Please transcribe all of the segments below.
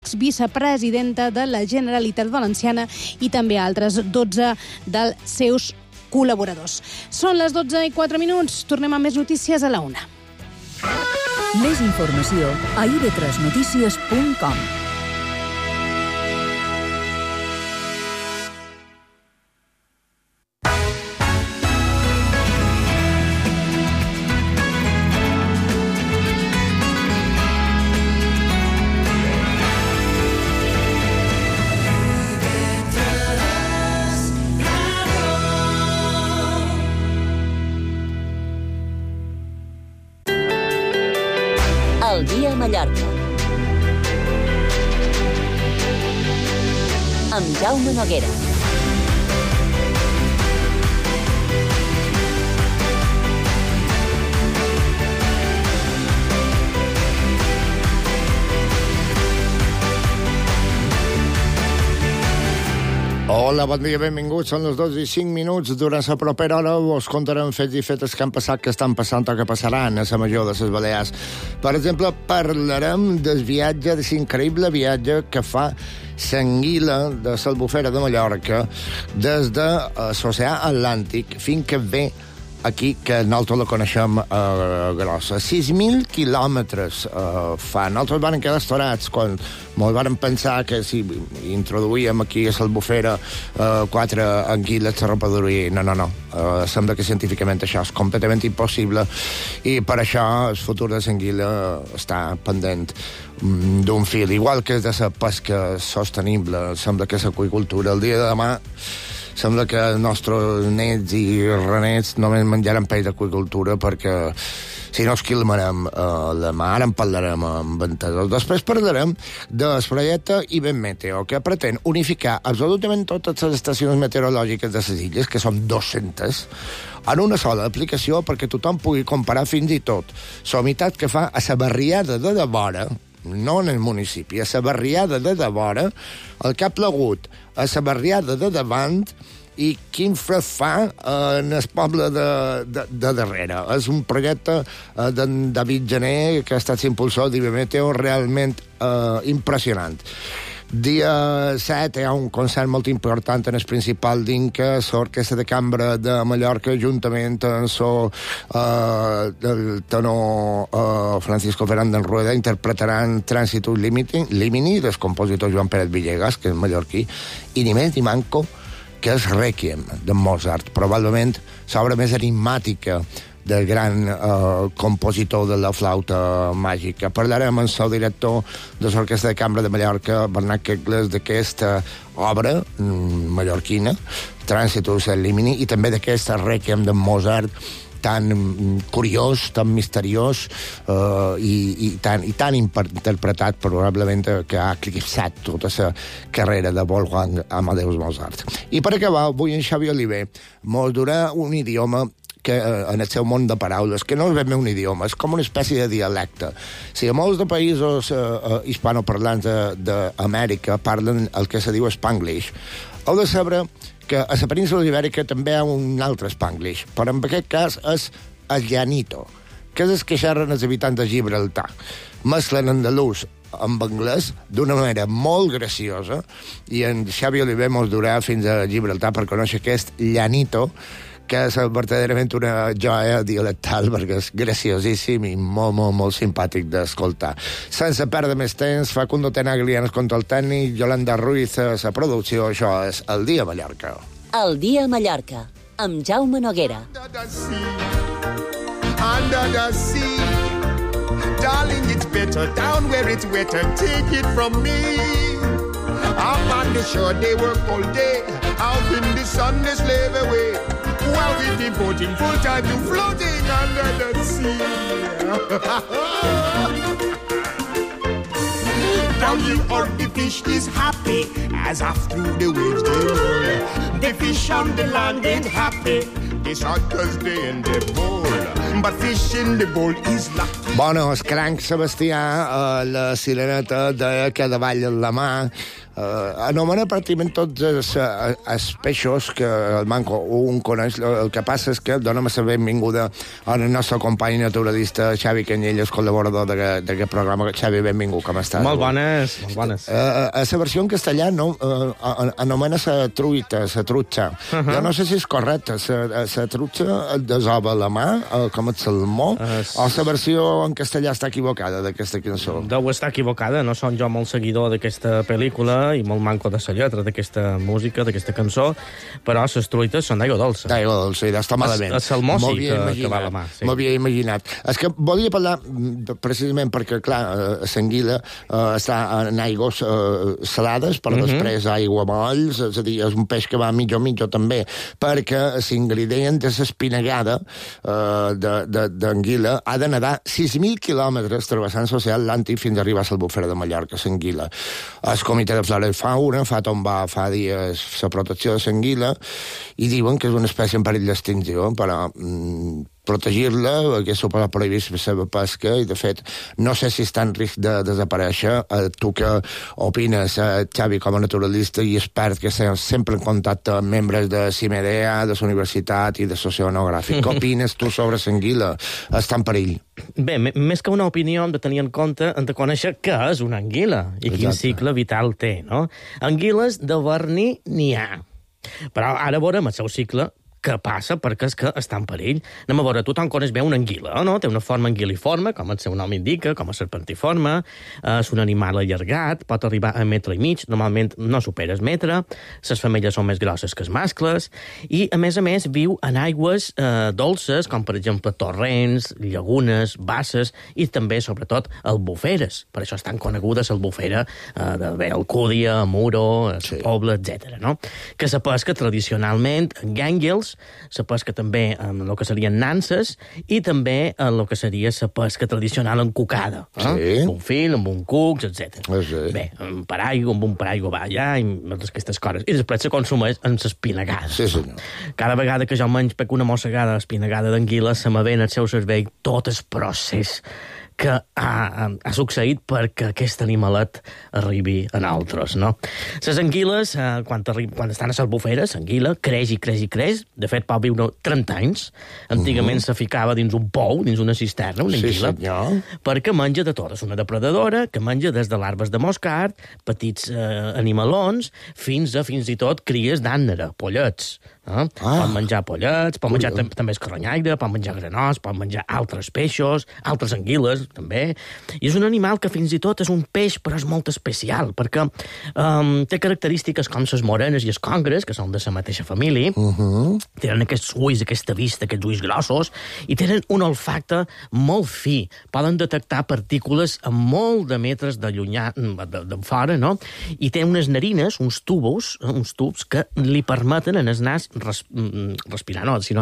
exvicepresidenta de la Generalitat Valenciana i també altres 12 dels seus col·laboradors. Són les 12:04. Tornem amb més notícies a la 1. Més informació a ib3notícies.com. El dia a Mallorca. Amb Jaume Noguera. Hola, bon dia, benvinguts. Són les 12:05. Durant la propera hora us contarem fets i fetes que han passat, que estan passant o que passaran a la major de les Balears. Per exemple, parlarem del viatge, de l'increïble viatge que fa l'anguila de l'Albufera de Mallorca des de l'oceà Atlàntic fins que ve aquí, que nosaltres la coneixem grossa. 6.000 quilòmetres fa. Nosaltres vam quedar estorats quan molt vam pensar que si introduïem aquí a l'Albufera 4 anguiles se reproduïen. No. Sembla que científicament això és completament impossible i per això el futur de l'anguila està pendent d'un fil. Igual que és de la pesca sostenible, sembla que l'aqüicultura el dia de demà sembla que els nostres nets i renets només menjaran peix d'aqüicultura perquè si no esquilmarem la mar. En parlarem amb entesos. Després parlarem del projecte IBEM Meteo, que pretén unificar absolutament totes les estacions meteorològiques de les illes, que són 200, en una sola aplicació perquè tothom pugui comparar fins i tot la humitat que fa a la barriada de devora, no en el municipi, a la barriada de devora, el que ha plegut a la barriada de davant i quin fred fa en el poble de darrere. És un projecte d'en David Gené, que ha estat l'impulsor d'IBEM Meteo, realment impressionant. Dia 7 hi ha un concert molt important en el principal d'Inca, l'Orquestra de Cambra de Mallorca, juntament amb el tenor Francisco Fernández Rueda, interpretaran Trànsitus Limini del compositor Joan Pérez Villegas, que és mallorquí, i ni més ni manco que és Requiem de Mozart, probablement l'obra més enigmàtica del gran compositor de la flauta màgica. Parlarem amb el director de l'Orquestra de Cambra de Mallorca, Bernat Quegles, d'aquesta obra mallorquina, Trànsitus Limini, i també d'aquesta Requiem de Mozart, tan curiós, tan misteriós i tan interpretat probablement que ha eclipsat tota la carrera de Wolfgang Amadeus Mozart. I per acabar, avui en Xavi Oliver mos durà un idioma que en el seu món de paraules, que no és ben bé un idioma, és com una espècie de dialecte. Si a molts de països hispanoparlants d'Amèrica parlen el que se diu Spanglish, heu de saber que a la península ibèrica també hi ha un altre Spanglish, però en aquest cas és el llanito, que és el que xerren els habitants de Gibraltar. Mesclen andalús amb anglès d'una manera molt graciosa i en Xavi Oliver mos durà fins a Gibraltar per conèixer aquest llanito, que és verdaderament una joia dialectal perquè és graciosíssim i molt, molt, molt simpàtic d'escoltar. Sense perdre més temps, Facundo Tenagli en el control tècnic, Yolanda Ruiz a la producció. Això és El Dia a Mallorca. El Dia a Mallorca, amb Jaume Noguera. Under the sea, darling, it's better down where it's wetter. Take it from me. Up on the shore, they work all day. Out in the sun, they slave away. While we devoting full time to floating under the sea. Down in earth, the fish is happy as off through the waves they roll. The fish on the land ain't happy. It's hot 'cause they in the bowl. but fish in the bowl is lucky. Bueno, el cranc Sebastià, la sireneta deia que davall la mà, anomena pràcticament tots els peixos que el Manco un coneix. El que passa és que donem la benvinguda al nostre company naturalista Xavi Canyelles, col·laborador d'aquest programa. Xavi, benvingut, com estàs? Molt bones, molt bones. La versió en castellà no, anomena la truita, la trutxa. Jo no sé si és correcte. La trutxa et desova la mà, com el salmó, o la versió en castellà està equivocada d'aquesta cançó? Deu estar equivocada, no som jo molt seguidor d'aquesta pel·lícula i molt manco de la lletra d'aquesta música, d'aquesta cançó, però les truites són d'aigua dolça. D'aigua dolça, i d'estar malament. El salmó sí que va a la mà. Sí. M'havia imaginat. És que volia parlar, precisament perquè, clar, l'anguila està en aigües salades, però després aigua molls, és a dir, és un peix que va mitjo també, perquè l'ingredient de l'espinagada d'anguila ha de nedar 6.000 quilòmetres travessant l'Atlàntic fins a arribar a l'Albufera de Mallorca, l'anguila. El Comitè de Flora fa tombar fa dies la protecció de l'anguila i diuen que és una espècie en perill d'extinció, però protegir-la, que és super prohibit la seva pesca, i de fet no sé si està en risc de desaparèixer. Tu què opines, Xavi, com a naturalista i expert que estàs sempre en contacte amb membres de CIMEDEA, de la universitat i de l'Oceanogràfic? Què opines tu sobre l'anguila? Està en perill? Bé, més que una opinió hem de tenir en compte, hem de conèixer què és una anguila i quin cicle vital té, no? Anguiles de verní n'hi ha, però ara veurem el seu cicle què passa, perquè és que està en perill. Anem a veure, tothom coneix bé una anguila, no? Té una forma anguiliforme, com el seu nom indica, com a serpentiforme, és un animal allargat, pot arribar a 1,5 metres, normalment no supera el metre, les femelles són més grosses que els mascles, i, a més, viu en aigües dolces, com, per exemple, torrents, llagunes, basses, i també, sobretot, albuferes. Per això estan conegudes albufera de Alcúdia, Muro, Pobla, etc. No? Que se pesca tradicionalment en gànguils, se pesca també amb el que serien nanses i també en el que seria la pesca tradicional encucada. Amb un fil, amb un cucs, etc. Bé, amb un paraigua va allà i totes aquestes coses. I després se consumeix en l'espinagada. Sí, senyor. Cada vegada que jo menys una mossegada d'espinagada d'anguila se me ve en el seu cervell tot el procés que ha succeït perquè aquest animalet arribi a nosaltres, no? Les anguiles, quan estan a les albuferes, l'anguila creix i creix i creix. De fet, pot viure 30 anys. Antigament se ficava dins un pou, dins una cisterna, una anguila, perquè menja de tot. És una depredadora que menja des de larves de moscard, petits animalons, fins i tot cries d'ànnera, pollets. Pot menjar pollets, pot menjar també escarranyaire, pot menjar granós, pot menjar altres peixos, altres anguiles, també. I és un animal que fins i tot és un peix, però és molt especial, perquè té característiques com les morenes i els congres, que són de la mateixa família, tenen aquests ulls, aquesta vista, aquests ulls grossos, i tenen un olfacte molt fi. Poden detectar partícules a molt de metres de llunyà, de fora, no? I té unes narines, uns tubs que li permeten en el nas respirar, no, sinó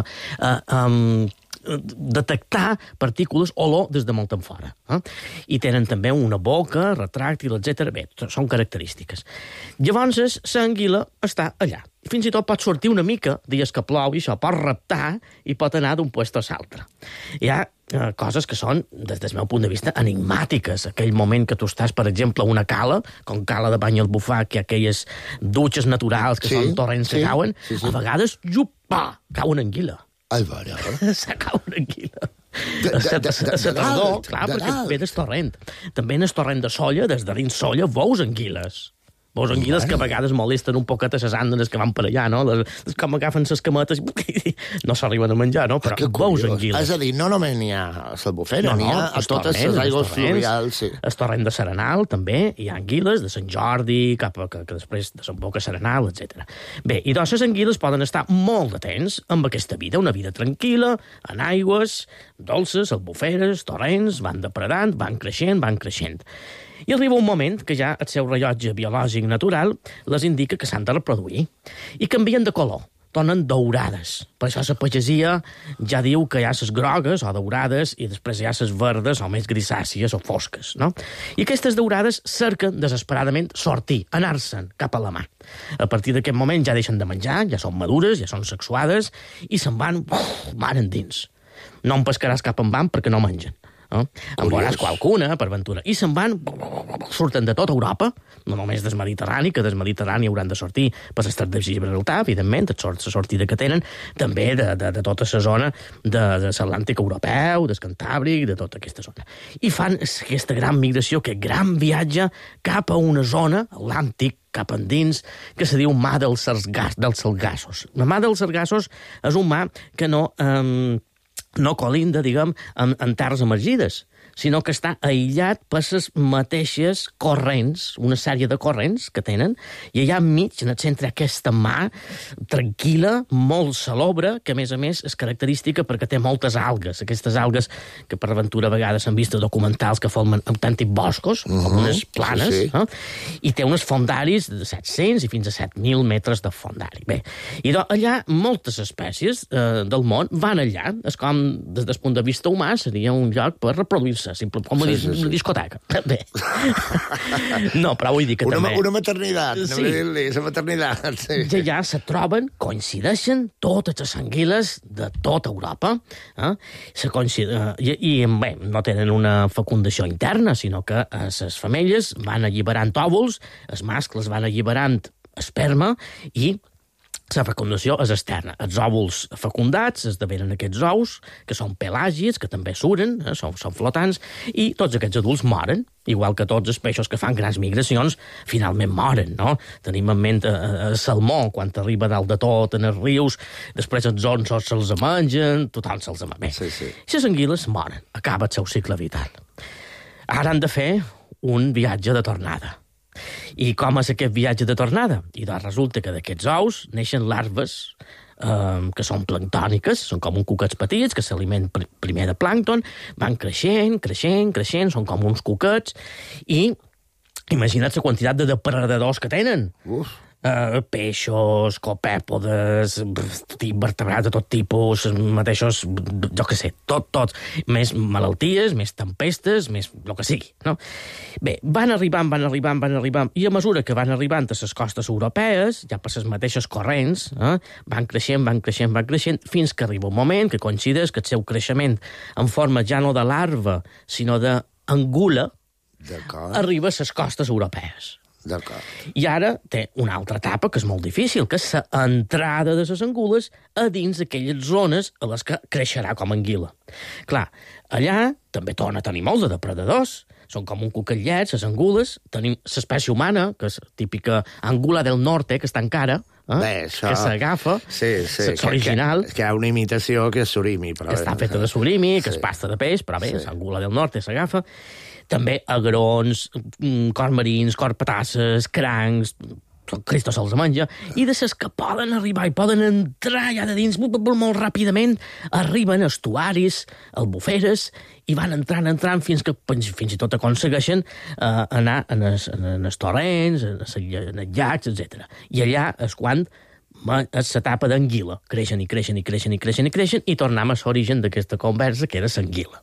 detectar partícules olor des de molt en fora. I tenen també una boca, retràctil, etc. Bé, són característiques. Llavors, l'anguila està allà. Fins i tot pot sortir una mica, dies que plou, i això pot reptar i pot anar d'un puesto a l'altre. Hi ha coses que són, des del meu punt de vista, enigmàtiques. Aquell moment que tu estàs, per exemple, a una cala, com cala de bany al bufar, que hi ha aquelles dutxes naturals que són torrents que cauen, a vegades, cau una anguila. Al veure. Se cau una anguila. La tardor, clar, perquè ve del torrent. També en el torrent de Solla, des de dins Solla, veus anguiles. Veus anguiles que a vegades molesten un poquet a les àndanes que van per allà, no? Com agafen les cametes i no s'arriben a menjar, no? Però veus anguiles. És a dir, no només n'hi ha a l'Albufera, n'hi ha a totes les aigües fluvials. El torrent de Serenal, també, hi ha anguiles, de Sant Jordi, que després desemboca Serenal, etc. Bé, i doncs les anguiles poden estar molt de temps amb aquesta vida, una vida tranquil·la, en aigües dolces, albuferes, torrents, van depredant, van creixent. I arriba un moment que ja el seu rellotge biològic natural les indica que s'han de reproduir. I canvien de color, tornen daurades. Per això la pagesia ja diu que hi ha les grogues o daurades i després hi ha les verdes o més grisàcies o fosques, no? I aquestes daurades cerquen desesperadament sortir, anar-se'n cap a la mà. A partir d'aquest moment ja deixen de menjar, ja són madures, ja són sexuades i se'n van endins. no en pescaràs cap en van perquè no mengen. No? En veuràs qualcuna, per ventura. I se'n van, surten de tota Europa, no només del Mediterrani, que del Mediterrani hauran de sortir per l'estret de Gibraltar, evidentment, la sortida que tenen, també de tota la zona de l'Atlàntic europeu, del Cantàbric, de tota aquesta zona. I fan aquesta gran migració, aquest gran viatge cap a una zona, Atlàntic, cap endins, que se diu Mar dels Sargassos. La Mar dels Sargassos és un mar que no colinda, diguem, en terres emergides, sinó que està aïllat per les mateixes corrents, una sèrie de corrents que tenen, i allà enmig, en el centre, aquesta mar tranquil·la, molt salobre, que a més és característica perquè té moltes algues, aquestes algues que per aventura a vegades s'han vist documentals que formen autèntics boscos, com unes planes, i té uns fondaris de 700 i fins a 7.000 metres de fondari. Bé, i allà moltes espècies del món van allà, és com, des del punt de vista humà, seria un lloc per reproduir-se, com una discoteca. Bé. No, però vull dir que també... Una maternitat, no vull dir-li, la maternitat. Sí. I allà se troben, coincideixen totes les anguiles de tota Europa, i bé, no tenen una fecundació interna, sinó que les femelles van alliberant òvuls, els mascles van alliberant esperma, i la fecundació és externa. Els òvuls fecundats esdevenen aquests ous, que són pelàgics, que també suren, són flotants, i tots aquests adults moren, igual que tots els peixos que fan grans migracions, finalment moren, no? Tenim en ment el salmó, quan arriba dalt de tot en els rius, després els onsos se'ls mengen, tothom se'ls menja. Sí. I les anguiles moren, acaba el seu cicle vital. Ara han de fer un viatge de tornada. I com és aquest viatge de tornada? I doncs resulta que d'aquests ous neixen larves que són planctòniques, són com uns cuquets petits que s'alimenten primer de plàncton, van creixent, són com uns cuquets, i imagina't la quantitat de depredadors que tenen. Peixos, copèpodes, vertebrats de tot tipus, mateixos, jo què sé, tot, més malalties, més tempestes, més el que sigui, no? Bé, van arribant, i a mesura que van arribant a les costes europees, ja per les mateixes corrents, van creixent, fins que arriba un moment que coincideix que el seu creixement en forma ja no de larva, sinó d'angula, arriba a les costes europees. I ara té una altra etapa que és molt difícil, que és l'entrada de les angules a dins d'aquelles zones a les que creixerà com a anguila. Clar, allà també torna a tenir molts de depredadors, són com un cuquellet, les angules, tenim l'espècie humana, que és típica angula del norte, que està encara, que s'agafa, és original. Que hi ha una imitació que és surimi. Que està feta de surimi, que és pasta de peix, però bé, l'angula del norte s'agafa. També agrons, cormarins, corpatasses, crancs, Cristo se'ls menja, i de ses que poden arribar i poden entrar allà de dins molt ràpidament, arriben a estuaris, albuferes, i van entrant fins i tot aconsegueixen anar en els torrents, en els llacs, etc. I allà és quan és l'etapa d'anguila. Creixen, i tornem a l'origen d'aquesta conversa, que era l'anguila.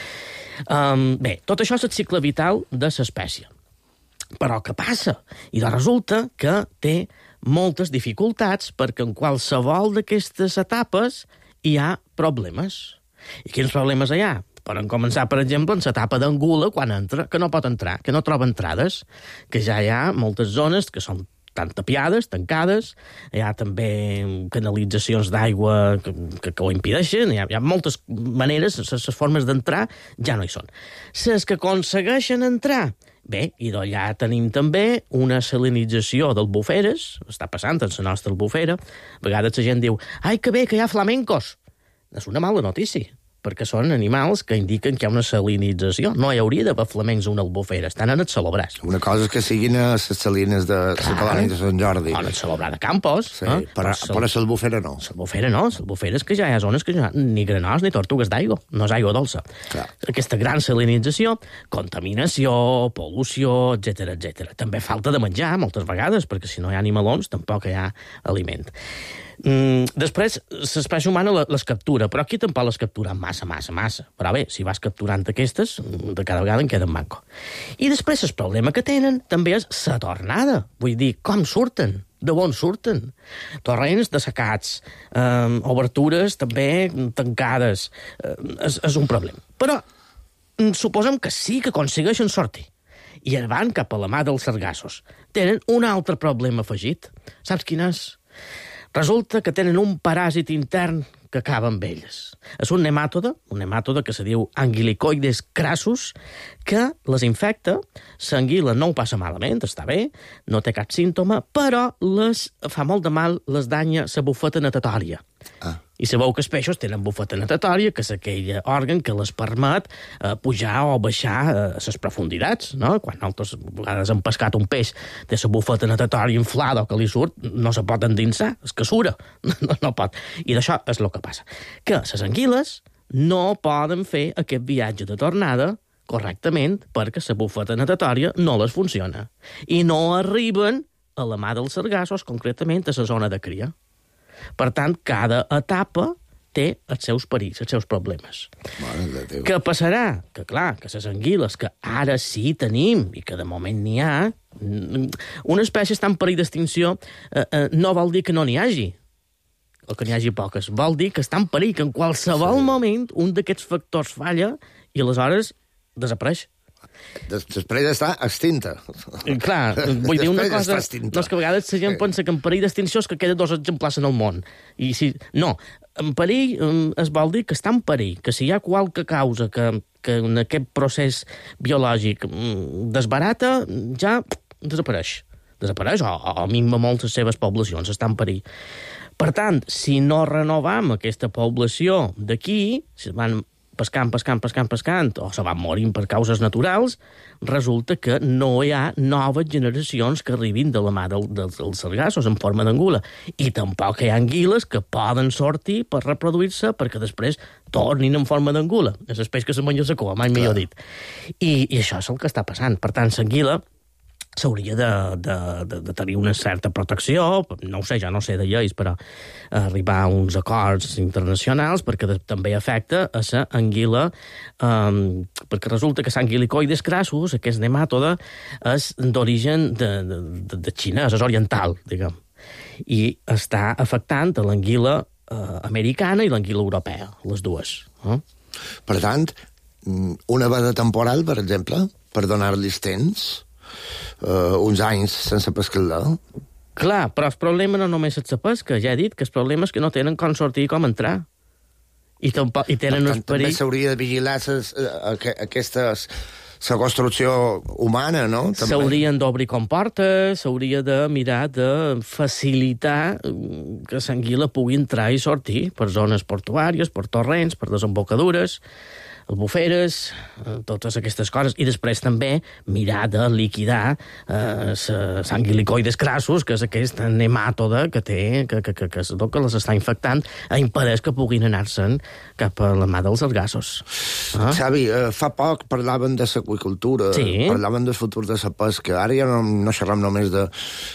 Bé, tot això és el cicle vital de l'espècie. Però què passa? I resulta que té moltes dificultats perquè en qualsevol d'aquestes etapes hi ha problemes. I quins problemes hi ha? Poden començar, per exemple, en l'etapa d'angula, quan entra, que no pot entrar, que no troba entrades, que ja hi ha moltes zones que són tan tapiades, tancades, hi ha també canalitzacions d'aigua que ho impedeixen, hi ha moltes maneres, les formes d'entrar ja no hi són. Les que aconsegueixen entrar, bé, i d'allà tenim també una salinització d'albuferes, està passant en la nostra albufera, a vegades la gent diu, ai, que bé, que hi ha flamencos. És una mala notícia, perquè són animals que indiquen que hi ha una salinització. No hi hauria d'haver flamencs a una albufera, estan en el Salobràs. Una cosa és que siguin a les salines de la colònia de Sant Jordi. O en el Salobrà de Campos. Sí, però l'albufera no. L'albufera no, l'albufera és que ja hi ha zones que ja ni granós ni tortugues d'aigua, no és aigua dolça. Clar. Aquesta gran salinització, contaminació, pol·lució, etc. També falta de menjar, moltes vegades, perquè si no hi ha animalons tampoc hi ha aliment. Després, l'espècie humana les captura, però aquí tampoc les captura massa. Però bé, si vas capturant aquestes, de cada vegada en queden manco. I després el problema que tenen també és la tornada. Vull dir, com surten De on surten? Torrents dessecats, obertures també tancades. És un problema. Però suposem que sí que aconsegueixen sortir i es van cap a la mà dels sargassos. Tenen un altre problema afegit. Saps quin és? Resulta que tenen un paràsit intern que acaba amb ells. És un nemàtode que se diu Anguilicoides crassus, que les infecta, l'anguila no ho passa malament, està bé, no té cap símptoma, però les fa molt de mal, les danya la bufeta natatòria. I sabeu que els peixos tenen bufeta natatòria, que és aquell òrgan que les permet pujar o baixar a les profunditats, no? Quan altres vegades han pescat un peix de la bufeta natatòria inflada o que li surt, no se pot endinsar, és que sura, no pot. I d'això és el que passa. Que les anguiles no poden fer aquest viatge de tornada correctament perquè la bufeta natatòria no les funciona. I no arriben a la mà dels sargassos, concretament a la zona de cria. Per tant, cada etapa té els seus perills, els seus problemes. Què passarà? Que clar, que les anguiles que ara sí tenim i que de moment n'hi ha, una espècie està en perill d'extinció no vol dir que no n'hi hagi, o que n'hi hagi poques. Vol dir que està en perill, que en qualsevol moment un d'aquests factors falla i aleshores desapareix. Després d'estar extinta. Clar, vull dir una cosa... No, és que a vegades la gent pensa que en perill d'extinció és que queden 2 exemplars en el món. I si... No, en perill es vol dir que està en perill, que si hi ha qualque causa que en aquest procés biològic desbarata, ja desapareix. Desapareix o minva molt les seves poblacions, està en perill. Per tant, si no renovam aquesta població d'aquí, si van pescant, o se van morint per causes naturals, resulta que no hi ha noves generacions que arribin de la mà dels sargassos en forma d'angula. I tampoc hi ha anguiles que poden sortir per reproduir-se perquè després tornin en forma d'angula. És el peix que se menja la cua, mai millor dit. I això és el que està passant. Per tant, l'anguila s'hauria de tenir una certa protecció, no ho sé, ja no sé de lleis, però arribar a uns acords internacionals, perquè també afecta a la anguila, perquè resulta que l'Anguilicoides crassus, aquest nemàtode, és d'origen de xinès, és oriental, diguem, i està afectant a l'anguila americana i l'anguila europea, les dues. Per tant, una veda temporal, per exemple, per donar-los temps, uns anys sense pescar-la. Clar, però el problema no només és la pesca, ja he dit que el problema és que no tenen com sortir i com entrar. I tenen uns perills... També s'hauria de vigilar la construcció humana, no? S'haurien d'obrir comportes, s'hauria de mirar de facilitar que l'anguila pugui entrar i sortir per zones portuàries, per torrents, per desembocadures, albuferes, totes aquestes coses, i després també mirar de liquidar l'Anguilicoides crassus, que és aquest nemàtode que té, que les està infectant, a impedeix que puguin anar-se'n cap a la mà dels sargassos. Xavi, fa poc parlaven de l'aqüicultura, parlaven del futur de la pesca, ara ja no xerram només de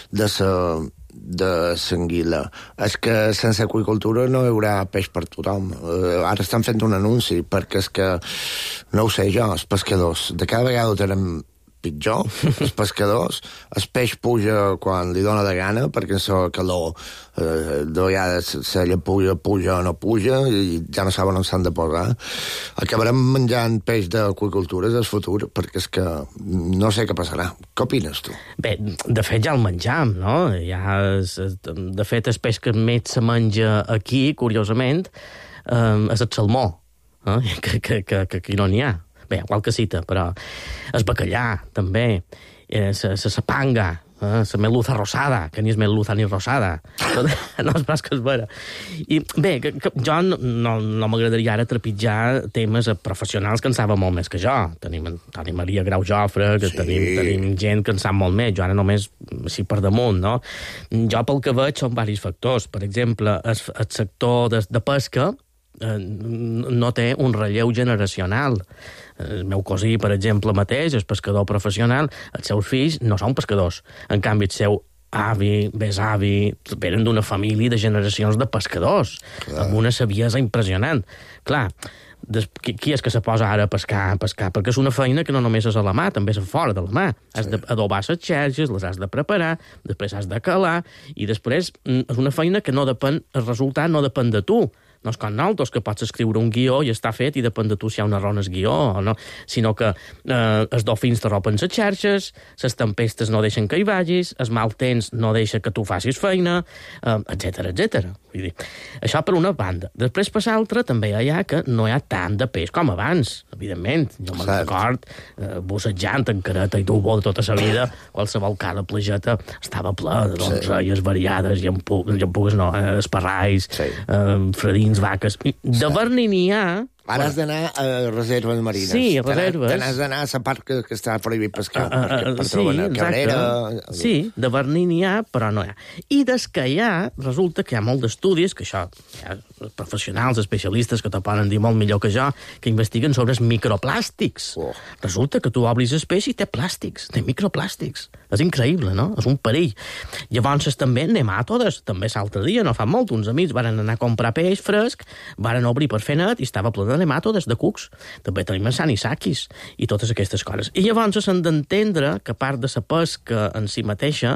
l'anguila. És que sense aqüicultura no hi haurà peix per tothom. Ara estan fent un anunci, perquè és que, no ho sé jo, els pescadors, de cada vegada ho tenen pitjor, els pescadors, el peix puja quan li dóna de gana, perquè és calor, de vegades se li puja o no puja, i ja no saben on s'han de posar. Acabarem menjant peix d'aqüicultura del futur, perquè és que no sé què passarà. Què opines, tu? Bé, de fet ja el menjam, no? De fet, el peix que més se menja aquí, curiosament, és el salmó, que aquí no n'hi ha. Bé, qualque cita, però el bacallà, també, la panga, la meluza rosada, que ni és meluza ni rosada. No, és pas que és vera. I bé, jo no m'agradaria ara trepitjar temes professionals que en saben molt més que jo. Tenim Maria Grau Jofre, que tenim gent que en sap molt més. Jo ara només així per damunt, no? Jo pel que veig són diversos factors. Per exemple, el sector de pesca no té un relleu generacional. El meu cosí, per exemple, mateix, és pescador professional, els seus fills no són pescadors. En canvi, el seu avi, besavi, venen d'una família de generacions de pescadors, amb una saviesa impressionant. Clar, Qui és que se posa ara a pescar? Perquè és una feina que no només és a la mà, també és a fora de la mà. Has d'adobar les xerxes, les has de preparar, després has de calar, i després és una feina que no depèn, el resultat no depèn de tu. No és com nosaltres, que pots escriure un guió i està fet i depèn de tu si hi ha un error en el guió o no, sinó que els dofins t'arropen les xarxes, les tempestes no deixen que hi vagis, el mal temps no deixa que tu facis feina, etc. Vull dir, això per una banda. Després, per l'altra, també hi ha que no hi ha tant de peix com abans, evidentment. Jo me'n record, bussejant en careta i tubo de tota la vida, qualsevol cada plageta estava ple de donzelles variades i llampugues, esparrais, fredins, vaques. De Berni n'hi ha... Ara has d'anar a reserves marines. Sí, reserves. Has d'anar a la part que està prohibit pescar. Per sí, exacte. Sí, de Berni n'hi ha, però no hi ha. I des que hi ha, resulta que hi ha molt d'estudis, que això, hi ha professionals, especialistes, que te poden dir molt millor que jo, que investiguen sobre els microplàstics. Resulta que tu obris el peix i té plàstics, té microplàstics. És increïble, no? És un perill. Llavors també nematodes, també l'altre dia, no fa molt, uns amics van anar a comprar peix fresc, van obrir per fer net i estava ple de nematodes, de cucs. També tenim anisakis i totes aquestes coses. I llavors s'han d'entendre que a part de la pesca en si mateixa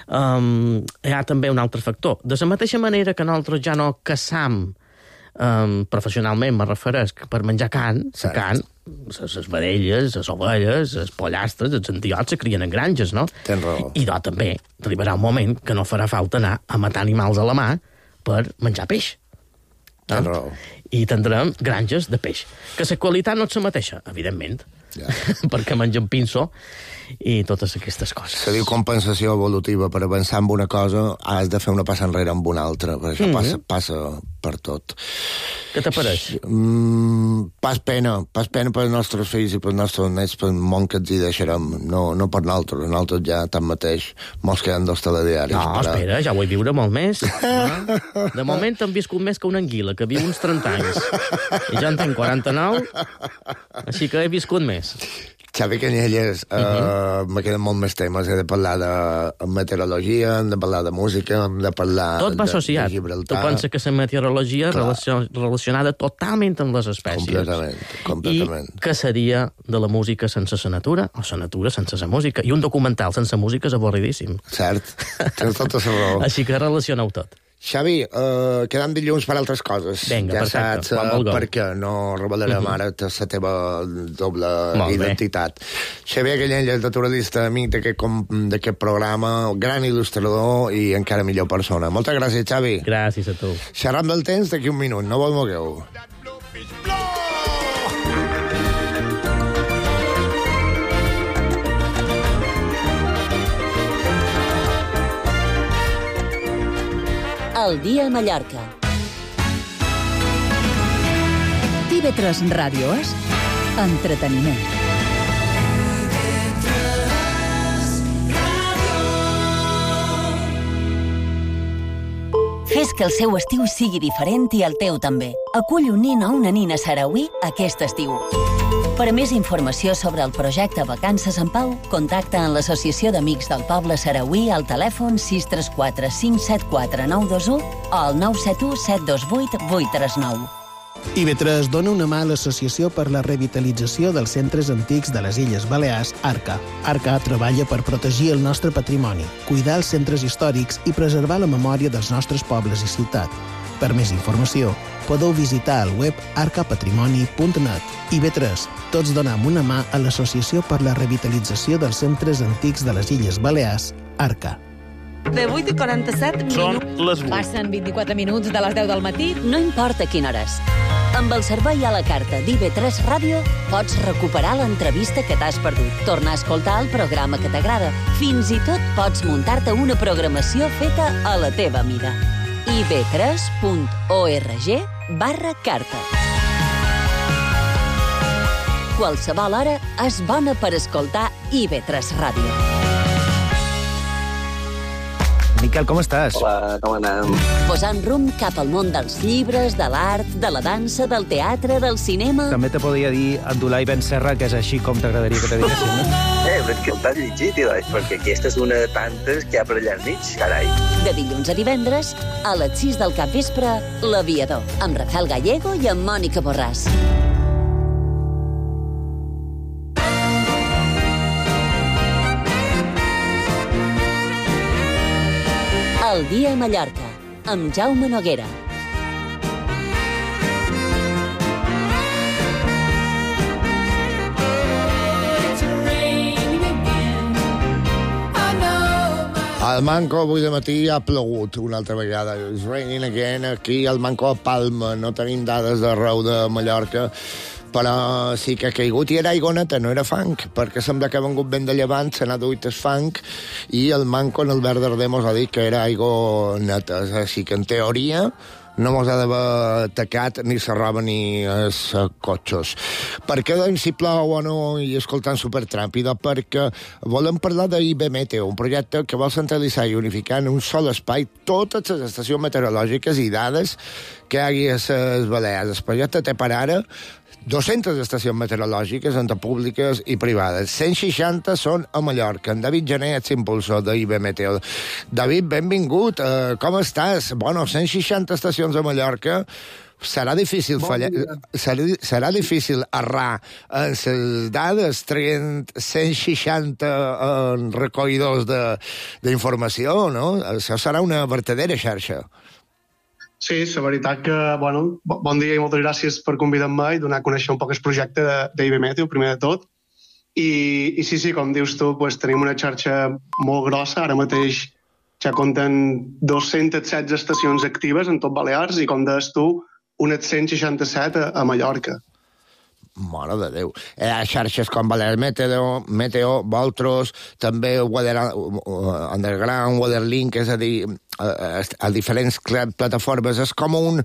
hi ha també un altre factor. De la mateixa manera que nosaltres ja no caçam professionalment, me refereix per menjar carn, les vedelles, les ovelles, les pollastres, els antiots se crien en granges, no? Tens raó. I també arribarà un moment que no farà falta anar a matar animals a la mà per menjar peix. Tens raó. I tindrem granges de peix. Que la qualitat no és la mateixa, evidentment, perquè mengen pinso i totes aquestes coses. Se diu compensació evolutiva. Per avançar amb una cosa has de fer una passa enrere amb una altra. Per això passa per tot. Què t'apareix? Pas pena pels nostres fills i pels nostres nets, pel món que ens hi deixarem. No per nosaltres. Nosaltres ja, tanmateix, mos queden 2 telediaris. No, espera, ja vull viure molt més. De moment hem viscut més que una anguila, que viu uns 30 anys. I ja en tinc 49, així que he viscut més. Xavi Canyelles, me queden molt més temes. He de parlar de meteorologia, hem de parlar de música, hem de parlar tot va associat. De Gibraltar. Tu penses que la meteorologia relacionada totalment amb les espècies. Completament. I què seria de la música sense la natura, o la natura sense la música? I un documental sense música és avorridíssim. Cert, tens tota la raó. Així que relacioneu tot. Xavi, quedam dilluns per altres coses. Vinga, ja saps per què no revelarem ara la teva doble identitat. Xavier Canyelles, naturalista, amic d'aquest programa, gran il·lustrador i encara millor persona. Moltes gràcies, Xavi. Gràcies a tu. Xerram del temps d'aquí un minut, no vos mogueu. El dia a Mallorca. TV3 Ràdio és entreteniment. Fes que el seu estiu sigui diferent i el teu també. Acull un nin o una nina sarauí aquest estiu. Per a més informació sobre el projecte Vacances en Pau, contacta en l'Associació d'Amics del Poble Sarauí al telèfon 634 574 921 o al 971 728 839. IB3 dona una mà a l'Associació per la Revitalització dels Centres Antics de les Illes Balears, ARCA. ARCA treballa per protegir el nostre patrimoni, cuidar els centres històrics i preservar la memòria dels nostres pobles i ciutat. Per més informació, podeu visitar el web arcapatrimoni.net. IB3, tots donem una mà a l'Associació per la Revitalització dels Centres Antics de les Illes Balears, ARCA. De 8:47 minuts. Són les 8. Passen 24 minuts de les 10 del matí. No importa quina hora és. Amb el servei a la carta d'IB3 Ràdio pots recuperar l'entrevista que t'has perdut, tornar a escoltar el programa que t'agrada. Fins i tot pots muntar-te una programació feta a la teva mida. ib3.org/carta. Qualsevol hora és bona per escoltar IB3 Ràdio. Miquel, com estàs? Hola, com anem? Posant rumb cap al món dels llibres, de l'art, de la dansa, del teatre, del cinema... També te podria dir Abdulai Ben Serra, que és així com t'agradaria que te diguessin, no? Però és que t'has llegit, perquè aquesta és una de tantes que hi ha per allà al mig, carai. De dilluns a divendres, a les 6 del capvespre, L'Aviador, amb Rafael Gallego i amb Mònica Borràs. El dia a Mallorca, amb Jaume Noguera. Al Manco avui de matí ha plogut una altra vegada. It's raining again. Aquí al Manco a Palma no tenim dades d'arreu de Mallorca, però sí que ha caigut i era aigua neta, no era fang, perquè sembla que ha vengut vent de llevant, se n'ha duit el fang, i el Manco en el Verd d'Arder mos ha dit que era aigua neta. Així que en teoria no mos ha d'haver tacat ni la roba ni els cotxos. Per què doncs si plou o no i escoltant Supertràmpida? Perquè volem parlar d'IB Meteo, un projecte que vol centralitzar i unificar en un sol espai totes les estacions meteorològiques i dades que hi hagi a les Balears. El projecte té per ara 200 estacions meteorològiques, entre públiques i privades. 160 són a Mallorca. En David Gené és impulsor d'IB Meteo. David, benvingut. Com estàs? Bueno, 160 estacions a Mallorca. Serà difícil serà difícil errar en les dades traient 160 recollidors d'informació, no? Això serà una vertadera xarxa. Sí, la veritat que, bon dia i moltes gràcies per convidar-me i donar a conèixer un poc el projecte d'IB Meteo, primer de tot. I sí, com dius tu, tenim una xarxa molt grossa, ara mateix ja compten 216 estacions actives en tot Balears i, com deies tu, unes 167 a Mallorca. Mare de Déu. Xarxes com Balears Meteo, Voltros, també Underground, Weatherlink, és a dir, a diferents plataformes. És com un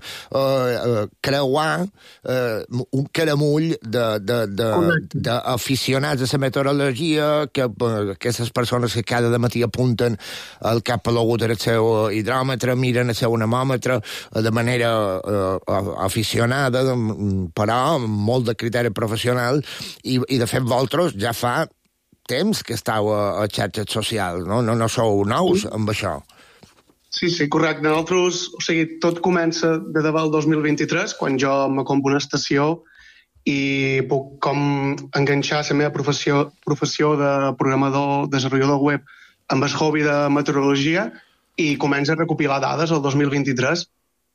creuar, un caramull d'aficionats a la meteorologia, que aquestes persones que cada matí apunten el que ha plogut en el seu hidròmetre, miren el seu anemòmetre de manera aficionada, però molt de criteri professional, i de fet vosaltres ja fa temps que estàu a xarxes socials, no? No sou nous amb això. Sí, correcte. Nosaltres, tot comença de davant el 2023, quan jo me compro una estació i puc com enganxar la meva professió de programador, desenvolupador web amb el hobby de meteorologia i comença a recopilar dades el 2023.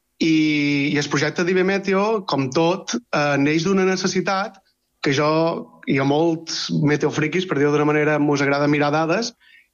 I el projecte d'IB Meteo, com tot, neix d'una necessitat que jo i a molts meteofriquis, per dir-ho d'una manera, mos agrada mirar dades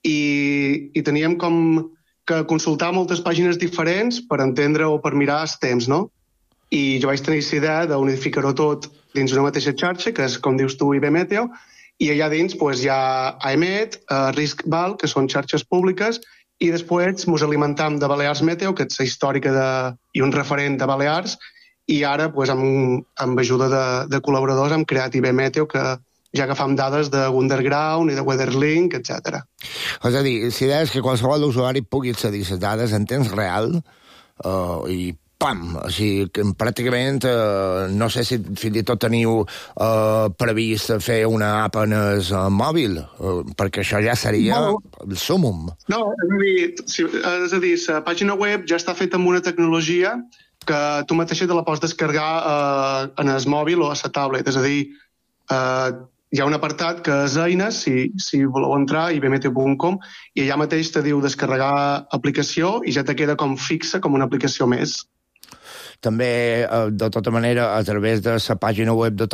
i teníem com que consultar moltes pàgines diferents per entendre o per mirar els temps, no? I jo vaig tenir la idea d'unificar-ho tot dins una mateixa xarxa, que és, com dius tu, IB Meteo, i allà dins hi ha AEMET, RISC-VAL, que són xarxes públiques, i després ens alimentam de Balears Meteo, que és la històrica i un referent de Balears, i ara, amb ajuda de col·laboradors, hem creat IB Meteo, que ja agafam dades de Underground i de Weatherlink, etc. És a dir, si deies que qualsevol usuari pugui accedir a les dades en temps real i pam! Així que pràcticament no sé si fins i tot teniu previst fer una app en el mòbil, perquè això ja seria el súmum. No, és a dir, la pàgina web ja està feta amb una tecnologia que tu mateixa te la pots descarregar en el mòbil o a la tablet. És a dir, hi ha un apartat que és eines, si voleu entrar, ibmeteo.com, i allà mateix te diu descarregar aplicació i ja te queda com fixa, com una aplicació més. També, de tota manera, a través de la pàgina web de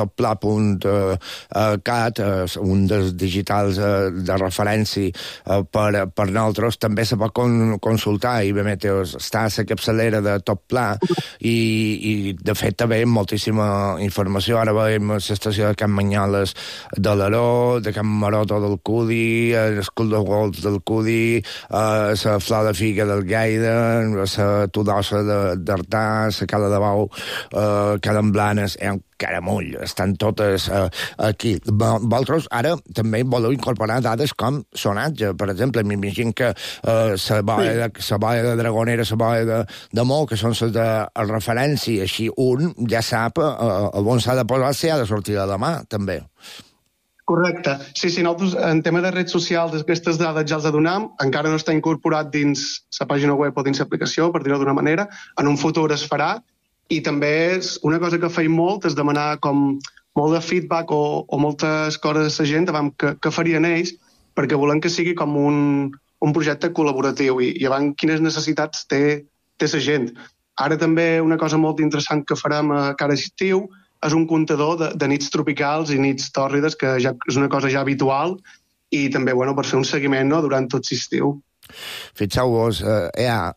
toppla.cat, un dels digitals de referència per nosaltres, també se pot consultar. IB Meteo està a la capçalera de Toppla i, de fet, també moltíssima informació. Ara veiem l'estació de Can Manyoles de l'Aró, de Can Marota del Cudi, l'Escul de Gols del Cudi, la Flor de Figa del Gaida, la Tudossa d'Artà, la Cala de Bau, Caden Blanes, caramull, estan totes aquí. Vosaltres ara també voleu incorporar dades com sonatge, per exemple. M'imagino que la boia de Dragonera, la boia de Mó, que són les de referència, així un ja sap on s'ha de posar si ha de sortir de demà, també. Correcte. Sí, nosaltres en tema de redes socials aquestes dades ja els donam, encara no està incorporat dins la pàgina web o dins l'aplicació, per dir-ho d'una manera, en un futur es farà, i també una cosa que feim molt és demanar com molt de feedback o moltes coses a la gent que farien ells, perquè volem que sigui com un projecte col·laboratiu i davant quines necessitats té la gent. Ara també una cosa molt interessant que farem a cada estiu és un comptador de nits tropicals i nits tòrrides, que ja és una cosa ja habitual, i també per fer un seguiment durant tot l'estiu. Fixeu-vos, hi ha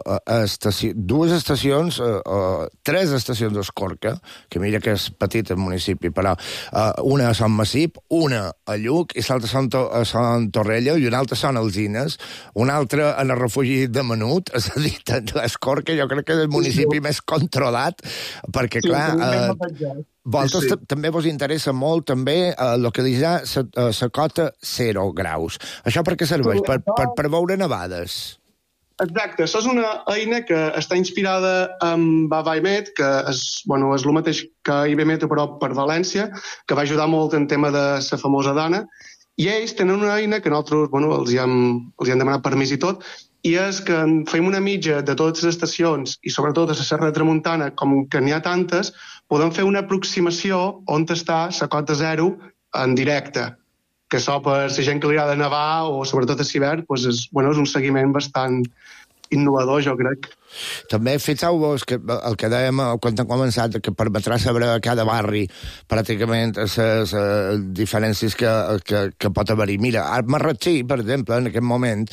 dues estacions, tres estacions d'Escorca, que mira que és petit el municipi, però una a Sant Massip, una a Lluc, i l'altra a Sant Torrella, i una altra són Alzines, una altra en el refugi de Menut, és a dir, l'Escorca jo crec que és el municipi més controlat, perquè, clar... Vosaltres també vos interessa molt també el que dius la cota 0 graus. Això per què serveix? Per veure nevades. Exacte. Això és una eina que està inspirada en Bavaimet, que és el mateix que IBMeteo, però per València, que va ajudar molt en tema de la famosa dana. I ells tenen una eina que nosaltres els hi hem demanat permís i tot, i és que fem una mitja de totes les estacions, i sobretot a la Serra de Tramuntana, com que n'hi ha tantes, podem fer una aproximació on està la cota 0 en directe, que això per la gent que li agrada nevar o sobretot a l'hivern és un seguiment bastant innovador, jo crec. També fixeu-vos que el que dèiem quan hem començat, que permetrà saber a cada barri pràcticament les diferències que pot haver-hi. Mira, a Marratxí, per exemple, en aquest moment,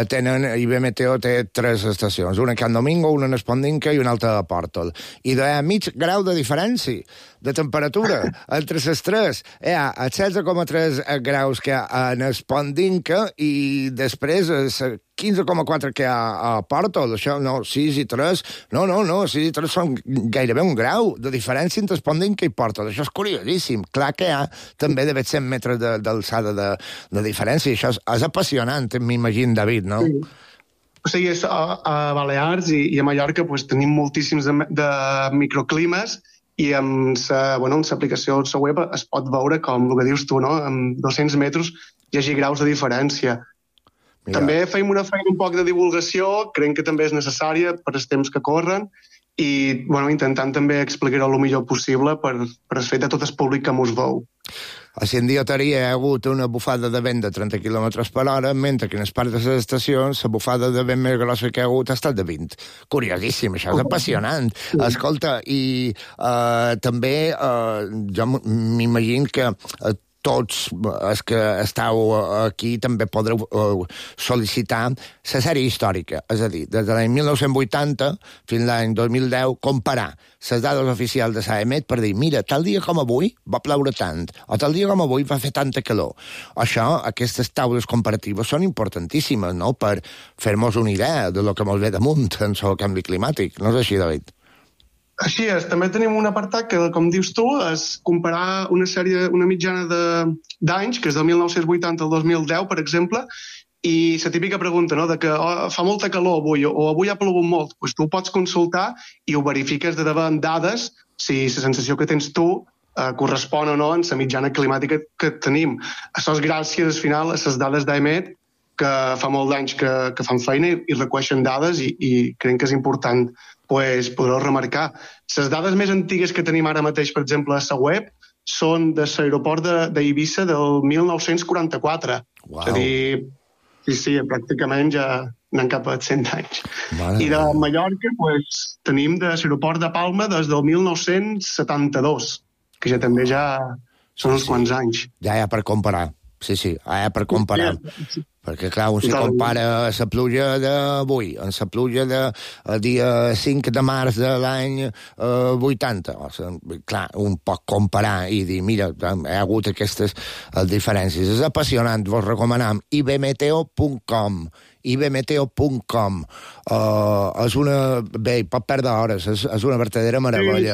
IBMeteo té 3 estacions, una a Can Domingo, una a Espondinca i una altra a Pòrtol. I hi ha mig grau de diferència de temperatura entre les 3. Hi ha 16,3 graus que hi ha en Espondinca i després 15,4 que hi ha a Pòrtol. Això no, 6 i 3, no, 6 i 3 són gairebé un grau de diferència entre Espondinca i Pòrtol. Això és curiosíssim. Clar que hi ha també d'haver 100 metres d'alçada de diferència. Això és apassionant, m'imagino, David, no? Sí. O sigui, a Balears i a Mallorca tenim moltíssims de microclimes i amb l'aplicació de la web es pot veure, com el que dius tu, no? Amb 200 metres hi hagi graus de diferència. Mira. També feim una feina un poc de divulgació, creiem que també és necessària per als temps que corren i intentant també explicar-ho el millor possible per el fet de tot el públic que mos veu. A Sindioteria hi ha hagut una bufada de vent de 30 km per hora, mentre que en les parts de les estacions la bufada de vent més grossa que hi ha hagut ha estat de 20. Curiosíssim, això és apassionant. Escolta, i també jo m'imagino que tots els que esteu aquí també podreu sol·licitar la sèrie històrica, és a dir, des de l'any 1980 fins l'any 2010, comparar les dades oficials de l'EMET per dir, mira, tal dia com avui va ploure tant, o tal dia com avui va fer tanta calor. Això, aquestes taules comparatives són importantíssimes, no?, per fer-nos una idea de lo que ens ve damunt en el canvi climàtic. No és així, David? Així és. També tenim un apartat que, com dius tu, és comparar una mitjana d'anys, que és del 1980 al 2010, per exemple, i la típica pregunta, no?, de que fa molta calor avui o avui ha plogut molt, doncs tu ho pots consultar i ho verifiques de davant dades si la sensació que tens tu correspon o no en la mitjana climàtica que tenim. Això és gràcies, al final, a les dades d'EMET, que fa molt d'anys que fan feina i recueixen dades i crec que és important podeu remarcar. Les dades més antigues que tenim ara mateix, per exemple, a la web, són de l'aeroport d'Eivissa del 1944. Wow. És a dir, sí, pràcticament ja n'han cap a 100 anys. Vale. I de Mallorca tenim de l'aeroport de Palma des del 1972, que ja també són uns quants anys. Ja hi ha per comparar. Sí, hi ha per comparar. Sí. Perquè, clar, un s'hi compara la pluja d'avui, amb la pluja del dia 5 de març de l'any 80. O sigui, clar, un pot comparar i dir, mira, hi ha hagut aquestes diferències. És apassionant, vos recomanam ibmeteo.com. ibmeteo.com. És una... Bé, pot perdre hores, és una vertadera meravella.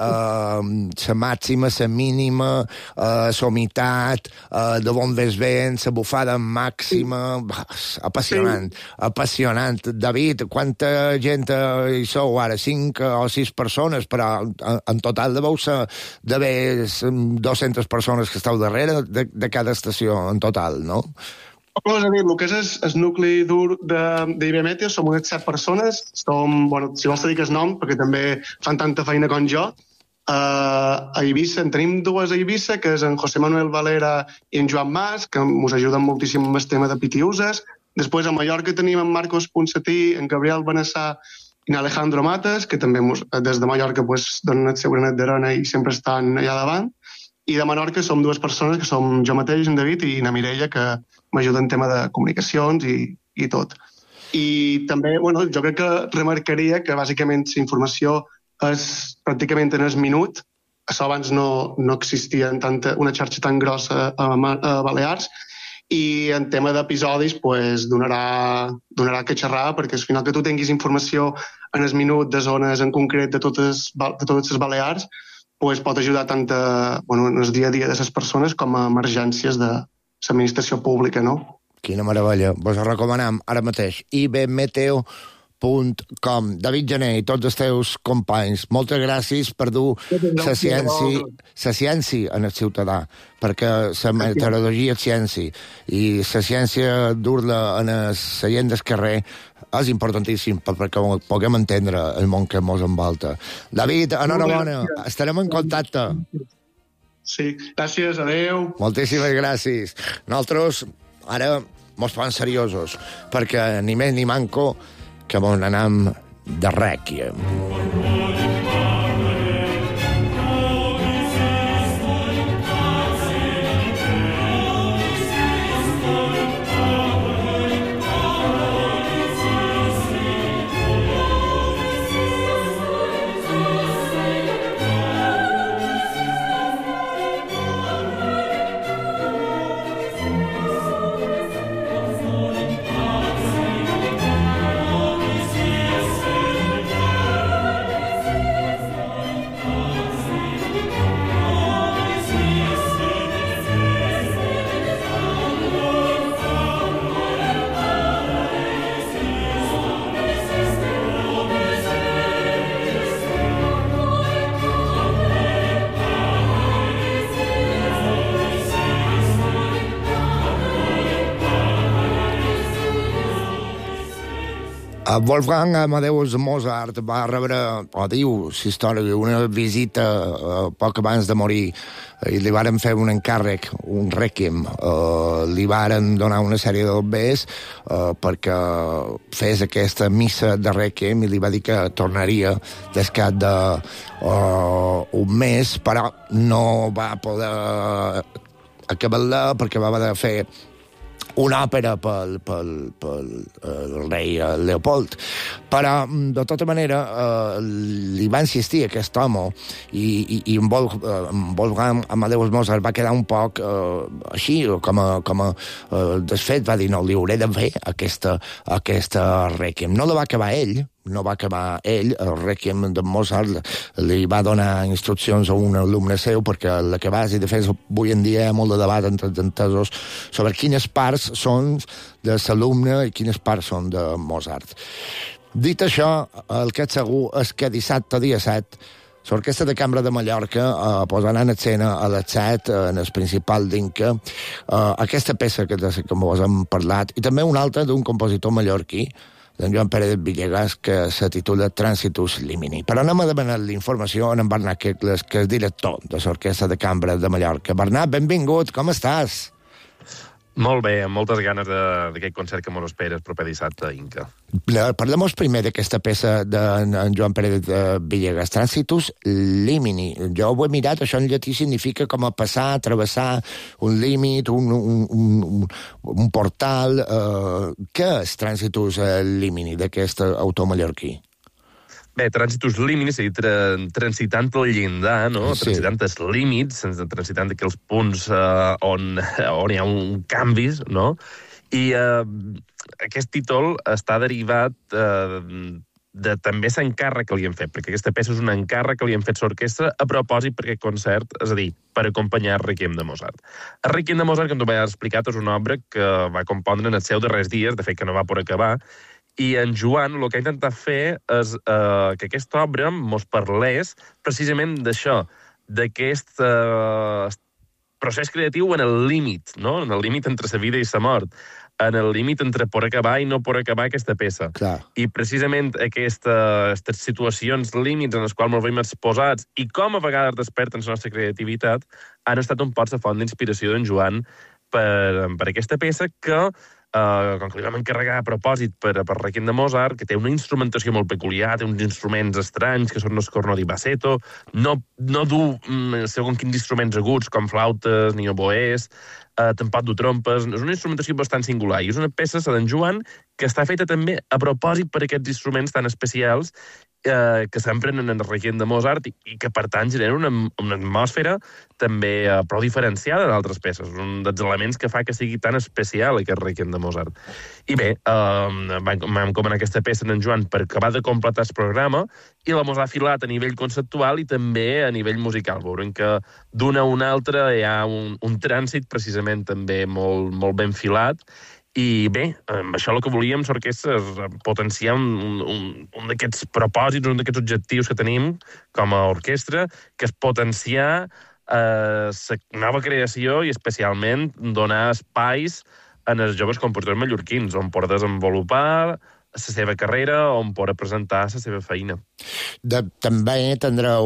La màxima, la mínima, la humitat, de bon vent, la bufada màxima, apassionant, apassionant. David, quanta gent hi sou ara? 5 o 6 persones, però en total deveu ser d'haver 200 persones que esteu darrere de cada estació, en total, no? És a dir, el que és el nucli dur d'IBMeteo som unes 7 persones. Som, si vols te dic el nom, perquè també fan tanta feina com jo. A Eivissa, en tenim 2 a Eivissa, que és en José Manuel Valera i en Joan Mas, que ens ajuden moltíssim amb el tema de pitiuses. Després a Mallorca tenim en Marcos Ponsatí, en Gabriel Benassà i en Alejandro Matas, que també des de Mallorca donen el seu granet d'arena i sempre estan allà davant. I de Menorca som dues persones, que som jo mateix, en David, i na Mireia, que m'ajuda en tema de comunicacions i tot. I també, jo crec que remarcaria que bàsicament la informació és pràcticament en el minut. Això abans no existia una xarxa tan grossa a Balears, i en tema d'episodis donarà que xerrar, perquè al final que tu tinguis informació en el minut de zones en concret de totes les Balears pot ajudar tant en el dia a dia de les persones com a emergències de l'administració pública, no? Quina meravella. Vos ho recomanem ara mateix. ibmeteo.com. David Gené i tots els teus companys, moltes gràcies per dur la ciència en el ciutadà, perquè la meteorologia és ciència, i la ciència dur-la en la gent del carrer és importantíssim perquè puguem entendre el món que ens envolta. David, enhorabona, estarem en contacte. Sí, gràcies, adeu. Moltíssimes gràcies. Nosaltres ara mos posem seriosos, perquè ni més ni manco que mos n'anem de rèquiem. Wolfgang Amadeus Mozart va rebre, o diu la història, una visita poc abans de morir, i li varen fer un encàrrec, un rèquiem. Li varen donar una sèrie d'obers perquè fes aquesta missa de rèquiem, i li va dir que tornaria des cap d'un mes, però no va poder acabar-la perquè va haver de fer una òpera pel rei Leopold. Però, de tota manera, li va insistir aquest home, i en Wolfgang Amadeus Mozart va quedar un poc així, com a desfet, va dir, no, li hauré de fer aquesta rèquiem. No la va acabar ell, el rèquiem de Mozart li va donar instruccions a un alumne seu, perquè l'acabàs, i de fet avui en dia hi ha molt de debat entre els entesos sobre quines parts són de l'alumne i quines parts són de Mozart. Dit això, el que és segur és que dissabte, dia 7, l'Orquestra de Cambra de Mallorca posarà en escena a les 7 en el principal d'Inca aquesta peça que vos hem parlat, i també una altra d'un compositor mallorquí, d'en Joan Pérez Villegas, que se titula Transitus Limini. Però anem a demanar l'informació a en Bernat Quecles, que és director de l'Orquestra de Cambra de Mallorca. Bernat, benvingut, com estàs? Molt bé, amb moltes ganes d'aquest concert que mos espera el proper dissabte a Inca. Parlem-nos primer d'aquesta peça d'en Joan Pérez Villegas, Transitus Limini. Jo ho he mirat, això en llatí significa com a passar, travessar un límit, un portal. Què és Transitus Limini d'aquest autor mallorquí? Bé, Transitus Limini, és a dir, transitant el llindar, no? Sí. Transitant els límits, transitant aquells punts on hi ha un canvis, no? I aquest títol està derivat de també l'encàrrec que li hem fet, perquè aquesta peça és un encàrrec que li hem fet l'orquestra a propòsit per aquest concert, és a dir, per acompanyar el Requiem de Mozart. El Requiem de Mozart, com tu m'has explicat, és una obra que va compondre en els seus darrers dies, de fet que no va poder acabar, i en Joan el que ha intentat fer és que aquesta obra mos parlés precisament d'això, d'aquest procés creatiu en el límit, no? En el límit entre la vida i la mort, en el límit entre por acabar i no por acabar aquesta peça. Clar. I precisament aquestes situacions límits en les quals ens veiem exposats i com a vegades desperten la nostra creativitat han estat un poc la font d'inspiració d'en Joan per aquesta peça que com que li vam encarregar a propòsit per Requiem de Mozart, que té una instrumentació molt peculiar, té uns instruments estranys, que són els corno di bassetto, no du segons quins instruments aguts, com flautes ni oboès, tampoc du trompes, és una instrumentació bastant singular, i és una peça, la d'en Joan, que està feta també a propòsit per aquests instruments tan especials que s'empren en el Requiem de Mozart i que, per tant, generen una atmosfera també prou diferenciada d'altres peces. Un dels elements que fa que sigui tan especial aquest Requiem de Mozart. I bé, vam encomanar aquesta peça d'en Joan per acabar de completar el programa i la mos ha filat a nivell conceptual i també a nivell musical. Veurem que d'una a una altra hi ha un trànsit precisament també molt ben filat. I bé, amb això el que volíem l'orquestra és potenciar un d'aquests propòsits, un d'aquests objectius que tenim com a orquestra, que és potenciar la nova creació i especialment donar espais a els joves compositors mallorquins, on poder desenvolupar la seva carrera, on poder presentar la seva feina. També tindreu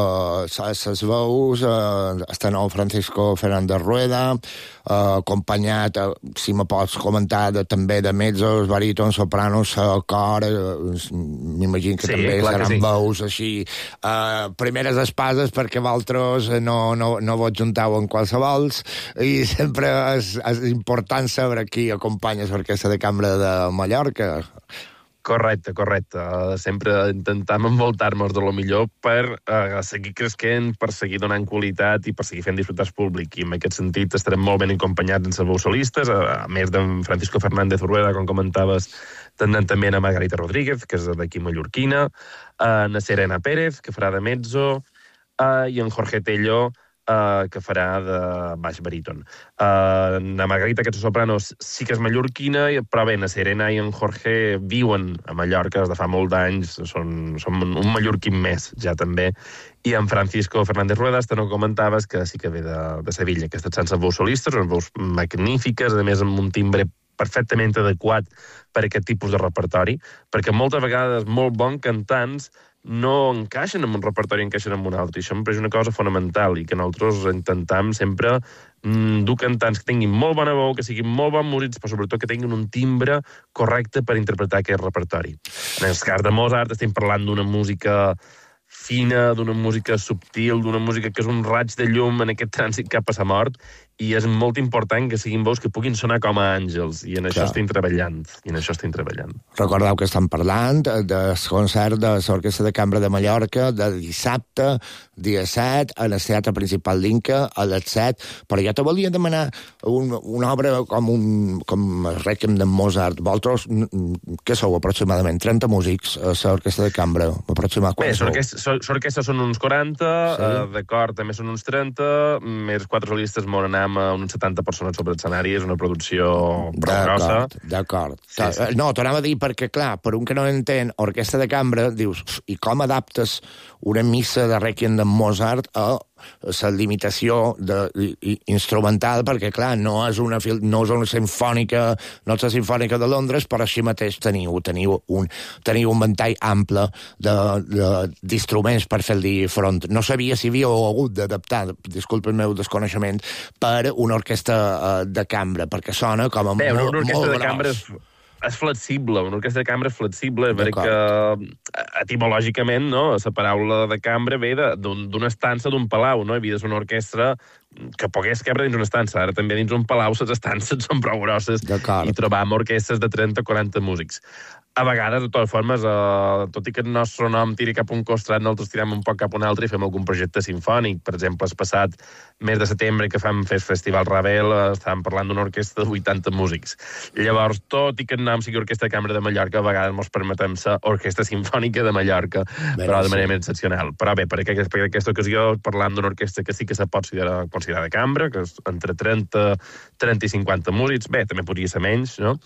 les veus, el tenor Francisco Fernández Rueda, acompanyat, si me pots comentar, també de mezzos, barítons, sopranos, cor, m'imagino que també seran veus així, primeres espases, perquè vosaltres no vos juntau en qualsevols, i sempre és important saber qui acompanya l'Orquestra de Cambra de Mallorca. Correcte. Sempre intentem envoltar-nos de lo millor per seguir creixent, per seguir donant qualitat i per seguir fent disfrutar el públic. I en aquest sentit estarem molt ben acompanyats en les veus solistes, a més d'en Francisco Fernández Rueda, com comentaves, tenen també a Margarita Rodríguez, que és d'aquí mallorquina, a Serena Pérez, que farà de mezzo, i en Jorge Tello, que farà de baix baríton. Na Margarita, aquesta soprano, sí que és mallorquina, però bé, na Serena i en Jorge viuen a Mallorca des de fa molt d'anys, són un mallorquín més, ja també. I en Francisco Fernández Rueda, no comentaves, que sí que ve de Sevilla, que estan sense veus solistes, són veus magnífiques, a més amb un timbre perfectament adequat per a aquest tipus de repertori, perquè moltes vegades molt bons cantants no encaixen en un repertori, encaixen en un altre, i això és una cosa fonamental, i que nosaltres intentem sempre dur cantants que tinguin molt bona veu, que siguin molt bons músics, però sobretot que tinguin un timbre correcte per interpretar aquest repertori. En el cas de Mozart estem parlant d'una música fina, d'una música subtil, d'una música que és un raig de llum en aquest trànsit cap a la mort, i és molt important que siguin veus que puguin sonar com a àngels, i en això estem treballant. Recordeu que estem parlant del concert de l'Orquestra de Cambra de Mallorca de dissabte, dia 7, a el Teatre Principal d'Inca, a les 7, però jo te volia demanar una obra com Requiem de Mozart. Vosaltres, què sou aproximadament? 30 músics a l'Orquestra de Cambra? Bé, l'orquestra són uns 40, de cor també són uns 30, més 4 solistes m'ho anar amb unes 70 persones sobre l'escenari, és una producció prou grossa. D'acord. No, t'anava a dir perquè, clar, per un que no entén Orquestra de Cambra, dius, i com adaptes una missa de Requiem de Mozart a la limitació instrumental, perquè, clar, no és una sinfònica, no és la sinfònica de Londres, però així mateix teniu un ventall ample d'instruments per fer-li front. No sabia si havíeu hagut d'adaptar, disculpa el meu desconeixement, per una orquestra de cambra, perquè sona com a molt gros. Una orquestra de cambra és flexible, una orquestra de cambra és flexible, perquè etimològicament, no, la paraula de cambra ve d'una estança d'un palau, no? Havia de ser una orquestra que pogués cabre dins una estança. Ara també dins un palau les estances són prou grosses i trobam orquestres de 30 o 40 músics. A vegades, de totes formes, tot i que el nostre nom tiri cap a un costat, nosaltres tirem un poc cap a un altre i fem algun projecte sinfònic. Per exemple, el passat mes de setembre que fem Festival Ravel, estàvem parlant d'una orquestra de 80 músics. Llavors, tot i que el nom sigui Orquestra de Cambra de Mallorca, a vegades ens permetem ser Orquestra Sinfònica de Mallorca, però de manera més excepcional. Però bé, per aquesta ocasió parlant d'una orquestra que sí que se pot considerar de cambra, que és entre 30 i 50 músics. Bé, també podria ser menys, no?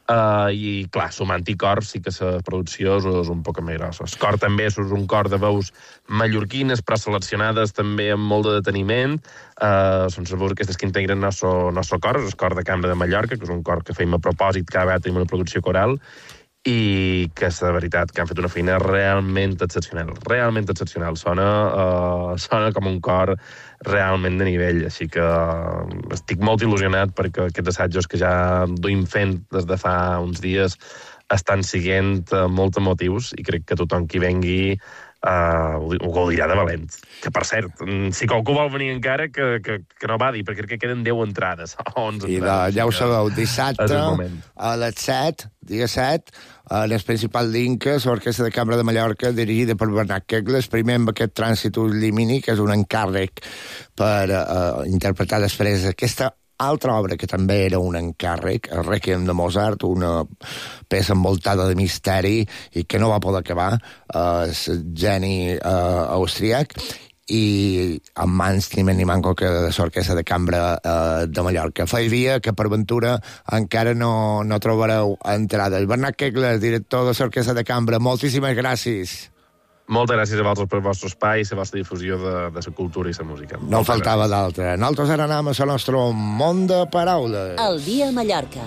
I, clar, sumant i cor sí que la producció és un poc més grossa. El cor també és un cor de veus mallorquines, però seleccionades també amb molt de deteniment. Són les veus aquestes que integren el nostre cor, és el cor de Cambra de Mallorca, que és un cor que fem a propòsit, cada vegada tenim una producció coral, i que és de veritat que han fet una feina realment excepcional. Sona com un cor realment de nivell, així que estic molt il·lusionat perquè aquests assajos que ja duim fent des de fa uns dies estan siguent molt emotius i crec que tothom qui vengui ho gaudirà de valent. Que, per cert, si qualcú vol venir encara, que no va dir, perquè crec que queden 10 entrades. 11 entrades. Ja ho sabeu, dissabte a les 7, dia 7, en el principal d'Inca, l'Orquestra de Cambra de Mallorca, dirigida per Bernat Kegles, primer amb aquest Transitus Limini, que és un encàrrec per interpretar després aquesta altra obra que també era un encàrrec, el Requiem de Mozart, una peça envoltada de misteri i que no va poder acabar, el geni austríac, i amb mans ni més ni manco que de l'Orquestra de Cambra de Mallorca. Fa dia que per ventura encara no trobareu entrades. Bernat Kegles, director de l'Orquestra de Cambra, moltíssimes gràcies. Moltes gràcies a vosaltres pel vostre espai i la vostra difusió de la cultura i la música. No faltava d'altre. Nosaltres ara anem a el nostre món de paraules. El dia a Mallorca.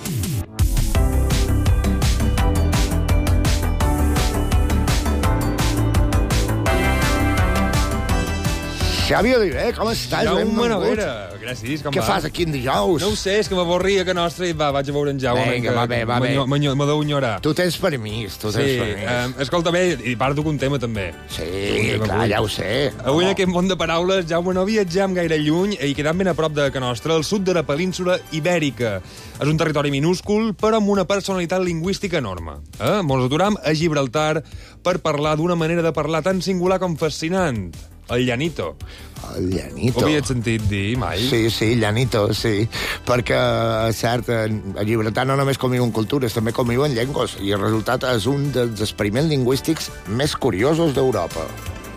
Xavi Oliver, com estàs? Jaume Noguera, gràcies, com va? Què fas aquí en dijous? No ho sé, és que m'avorria que nostre i vaig a veure en Jaume. Vinga, va bé. Me deu enyorar. Tu tens permís, escolta bé, i parlo un tema també. Sí, clar, ja ho sé. Avui en aquest món de paraules, Jaume, no viatgem gaire lluny i quedant ben a prop de Can Nostra, al sud de la península Ibèrica. És un territori minúscul, però amb una personalitat lingüística enorme. Ens aturam a Gibraltar per parlar d'una manera de parlar tan singular com fascinant. El llanito. El llanito. Ho havies sentit dir mai? Sí, llanito, sí. Perquè, és cert, a Gibraltar no només conviuen cultures, també conviuen llengües, i el resultat és un dels experiments lingüístics més curiosos d'Europa.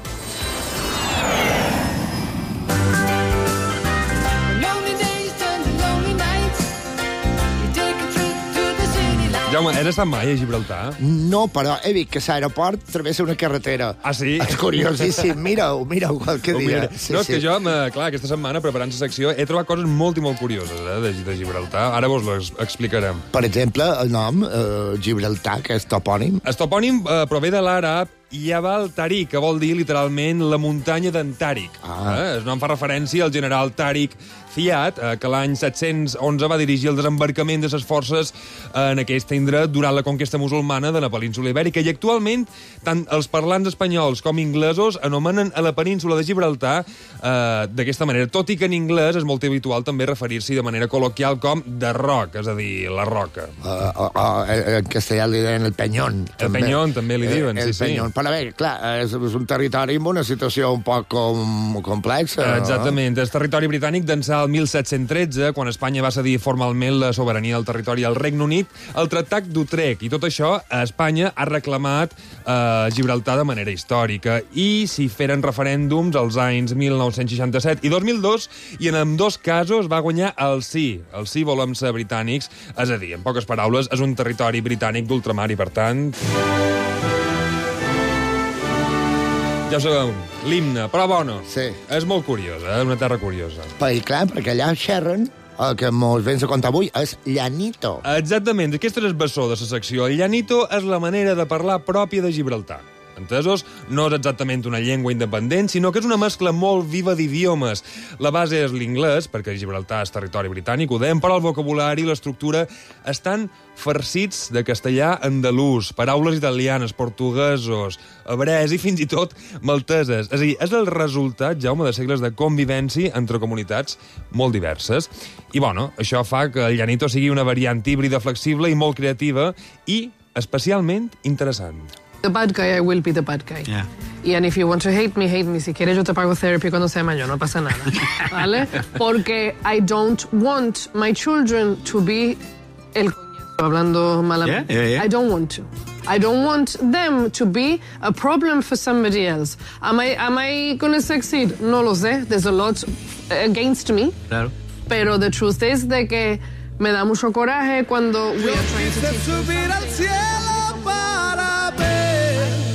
Jaume, has estat mai a Gibraltar? No, però he vist que l'aeroport travessa una carretera. Ah, sí? És curiosíssim. Mira-ho qualque dia. No, és que jo, clar, aquesta setmana, preparant la secció, he trobat coses molt i molt curioses de Gibraltar. Ara vos les explicarem. Per exemple, el nom Gibraltar, que és topònim. El topònim prové de l'àrab Jabal Tariq, que vol dir literalment la muntanya d'en Tàriq. El nom fa referència al general Tàriq Ziyad, que l'any 711 va dirigir el desembarcament de les forces en aquest indret durant la conquesta musulmana de la península Ibèrica. I actualment, tant els parlants espanyols com inglesos anomenen a la península de Gibraltar d'aquesta manera, tot i que en anglès és molt habitual també referir-s'hi de manera col·loquial com The Rock, és a dir, la roca. En castellà li diuen el penyón. El penyón també li diuen, sí. Penyón. Però bé, clar, és un territori amb una situació un poc complexa. Exactament. És territori britànic d'ençà el 1713, quan Espanya va cedir formalment la sobirania del territori al Regne Unit, el Tractat d'Utrecht. I tot això, Espanya ha reclamat Gibraltar de manera històrica. I s'hi feren referèndums als anys 1967 i 2002, i en ambdós casos va guanyar el sí. El sí volem ser britànics. És a dir, en poques paraules, és un territori britànic d'ultramar i, per tant... Ja ho sabeu, l'himne, però bueno. Sí. És molt curiosa, una terra curiosa. I clar, perquè allà xerren, el que mos vens a contar avui és llanito. Exactament, aquest és el bessó de la secció. El llanito és la manera de parlar pròpia de Gibraltar. Entesos? No és exactament una llengua independent, sinó que és una mescla molt viva d'idiomes. La base és l'inglès, perquè Gibraltar és territori britànic, ho dèiem, però el vocabulari i l'estructura estan farcits de castellà andalús, paraules italianes, portuguesos, hebrees i fins i tot malteses. És a dir, és el resultat, Jaume, de segles de convivència entre comunitats molt diverses. I, bueno, això fa que el llanito sigui una variant híbrida flexible i molt creativa i especialment interessant. The bad guy, I will be the bad guy. Yeah. And if you want to hate me, hate me. Si quieres, yo te pago therapy cuando sea mayor, no pasa nada. ¿Vale? Porque I don't want my children to be el coñazo, hablando malamente. Yeah. I don't want to. I don't want them to be a problem for somebody else. Am I going to succeed? No lo sé. There's a lot against me. Claro. Pero the truth is de que me da mucho coraje cuando we are trying to teach subir al cielo para ver.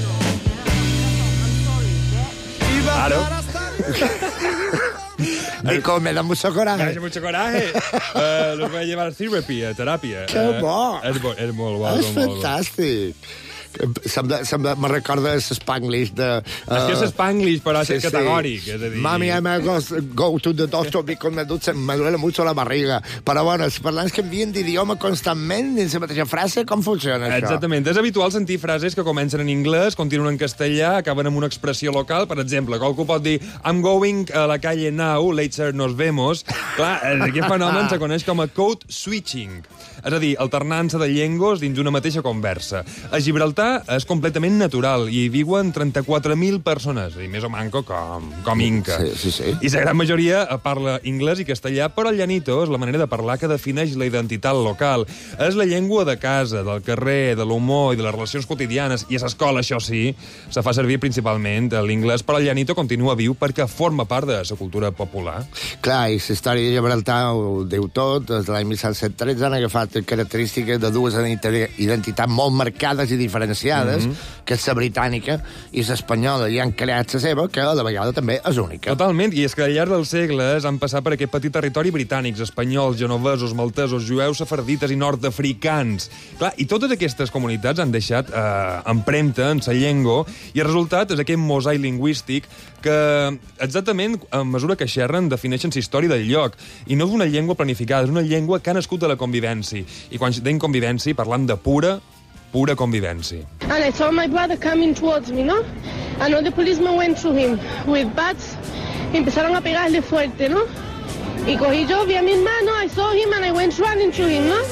Claro. Amico, me da mucho coraje. Me da mucho coraje. Los voy a llevar a teràpia. Que bo! És molt bo. És fantàstic. Me recorda l'Spanglish de... És que és Spanglish, però és categòric. És a dir... Mami, I must go to the doctor because me duele mucho la barriga. Però, bueno, els parlants canvien d'idioma constantment dins la mateixa frase. Com funciona això? Exactament. És habitual sentir frases que comencen en anglès, continuen en castellà, acaben amb una expressió local. Per exemple, qualcú pot dir I'm going a la calle now, later nos vemos. Clar, aquest fenomen se coneix com a code switching. És a dir, alternança de llengües dins una mateixa conversa. A Gibraltar és completament natural i hi viuen 34.000 persones, i més o manco com Inca. Sí. I la gran majoria parla anglès i castellà, però el llanito és la manera de parlar que defineix la identitat local. És la llengua de casa, del carrer, de l'humor i de les relacions quotidianes, i a l'escola, això sí, se fa servir principalment l'inglès, però el llanito continua viu perquè forma part de la cultura popular. Clar, i la història de Gibraltar ho diu tot. Des de l'any 1713 han agafat característiques de dues identitats molt marcades i diferenciades, que és la britànica i l'espanyola, i han creat la seva, que a la vegada també és única. Totalment, i és que al llarg dels segles han passat per aquest petit territori britànics, espanyols, genovesos, maltesos, jueus, sefardites i nord-africans. Clar, i totes aquestes comunitats han deixat empremta en la llengua, i el resultat és aquest mosaic lingüístic que exactament a mesura que xerren defineixen la història del lloc. I no és una llengua planificada, és una llengua que ha nascut de la convivència. I quan dèiem convivència parlam de pura convivència. And I saw my brother coming towards me, ¿no? And all the policemen went to him with bats y empezaron a pegarle fuerte, ¿no? Y cogí yo, vi a mi hermano, I saw him and I went running to him, ¿no?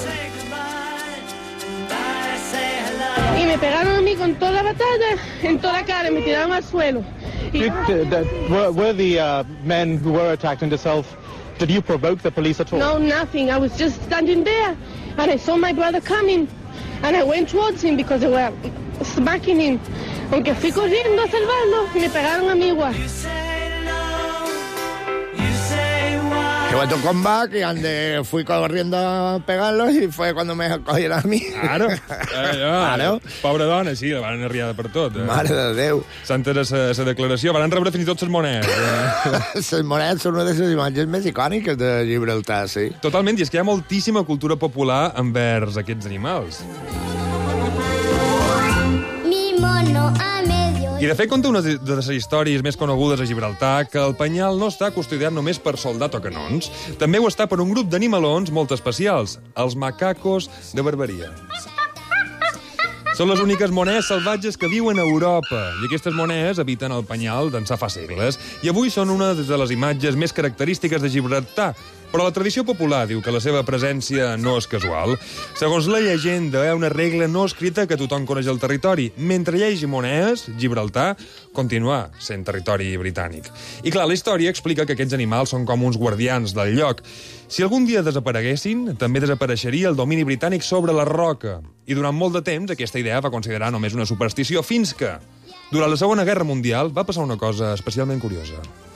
Y me pegaron a mí con toda la batalla, en toda la cara, me tiraron al suelo. Were the men who were attacked in the south, did you provoke the police at all? No, nothing. I was just standing there and I saw my brother coming and I went towards him because they were smacking him. Aunque fui corriendo a salvarlo, me pegaron a mí igual. Que va a tu comeback y donde fui corriendo a pegarlos y fue cuando me cogieron a mí. Claro. Claro. Pobra dona, sí, la van arriada per tot. Mare de Déu. Santa era la declaració. Van rebre fins i tot les monedes. Les monedes són una de les imatges més icòniques de Gibraltar, sí. Totalment, i és que hi ha moltíssima cultura popular envers aquests animals. Mi mono a medio. I de fet conta una de les històries més conegudes a Gibraltar que el penyal no està custodiat només per soldats o canons, també ho està per un grup d'animalons molt especials, els macacos de Barberia. Són les úniques monedes salvatges que viuen a Europa, i aquestes monedes habiten al penyal d'ençà fa segles, i avui són una de les imatges més característiques de Gibraltar. Però la tradició popular diu que la seva presència no és casual. Segons la llegenda, hi ha una regla no escrita que tothom coneix al territori. Mentre hi hagi monedes, Gibraltar continua sent territori britànic. I clar, la història explica que aquests animals són com uns guardians del lloc. Si algun dia desapareguessin, també desapareixeria el domini britànic sobre la roca. I durant molt de temps aquesta idea va considerar només una superstició, fins que, durant la Segona Guerra Mundial, va passar una cosa especialment curiosa.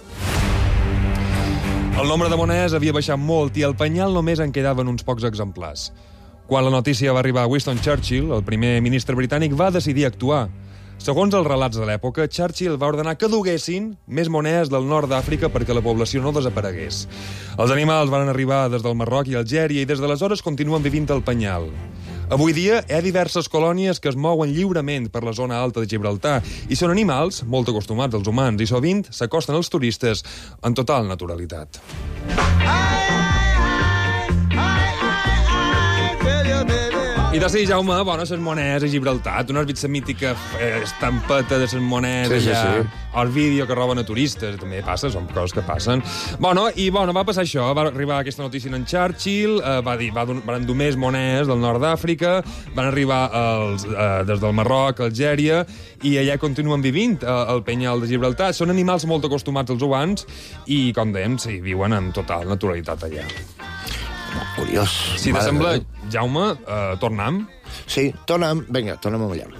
El nombre de monedes havia baixat molt i al penyal només en quedaven uns pocs exemplars. Quan la notícia va arribar a Winston Churchill, el primer ministre britànic va decidir actuar. Segons els relats de l'època, Churchill va ordenar que duguessin més monedes del nord d'Àfrica perquè la població no desaparegués. Els animals van arribar des del Marroc i Algèria i des d'aleshores continuen vivint al penyal. Avui dia hi ha diverses colònies que es mouen lliurement per la zona alta de Gibraltar i són animals molt acostumats als humans i sovint s'acosten als turistes en total naturalitat. I de seguir, Jaume, bones les monedes a Gibraltar. Tu no has vist la mítica estampeta de les monedes allà? El vídeo que roben a turistes, també passa, són coses que passen. Va passar això, va arribar aquesta notícia en Churchill, van endur més monedes del nord d'Àfrica, van arribar des del Marroc, Algèria, i allà continuen vivint al penyal de Gibraltar. Són animals molt acostumats als humans i, com dèiem, sí, viuen amb total naturalitat allà. Curiós. Si t'assembla, Jaume, tornem? Sí, tornem. Vinga, tornem a Mallorca.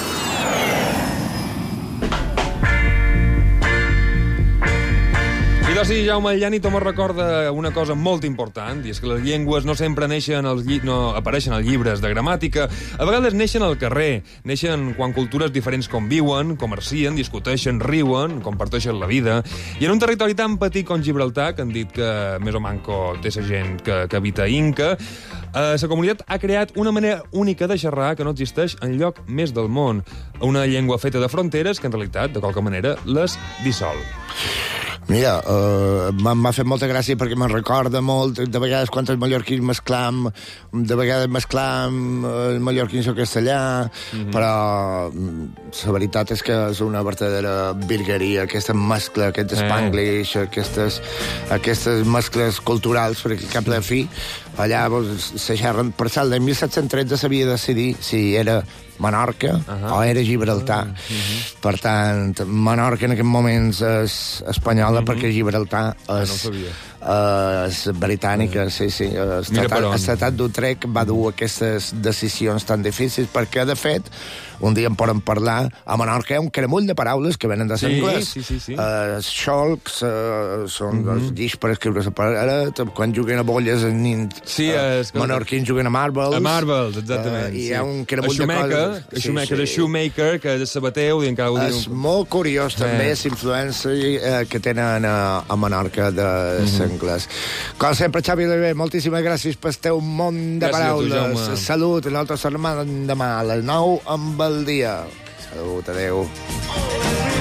I Això sí, Jaume, el Llanito me recorda una cosa molt important, i és que les llengües no sempre no apareixen als llibres de gramàtica. A vegades neixen al carrer, neixen quan cultures diferents conviuen, comercien, discuteixen, riuen, comparteixen la vida. I en un territori tan petit com Gibraltar, que han dit que més o manco té sa gent que habita Inca, la comunitat ha creat una manera única de xerrar que no existeix enlloc més del món. Una llengua feta de fronteres que, en realitat, de qualque manera, les dissol. Mira, m'ha fet molta gràcia perquè me'n recorda molt, de vegades quan els mallorquins mesclam, de vegades mesclam el mallorquins o castellà, però la veritat és que és una verdadera virgueria, aquesta mescla, aquest spanglish, aquestes mescles culturals, perquè al cap de fi, allà se xerren. Per cert, l'any 1713 s'havia de decidir si era Menorca o era Gibraltar. Per tant, Menorca en aquest moment és espanyola perquè Gibraltar és britànica, sí. L'Estat d'Utrecht va dur aquestes decisions tan difícils perquè, de fet, un dia en podem parlar, a Menorca hi ha un cremull de paraules que venen de l'anglès. Xolcs són els llits per escriure la paraula, quan juguen a bolles els menorquins juguen a marbles. A marbles, exactament. I hi ha un cremull de coses. A shoemaker, que és sabater, és molt curiós també la influència que tenen a Menorca de l'anglès. Com sempre, Xavi Oliver, moltíssimes gràcies pel teu món de paraules. Salut, nosaltres tornem demà a les 9 amb el dia. Salut, adeu.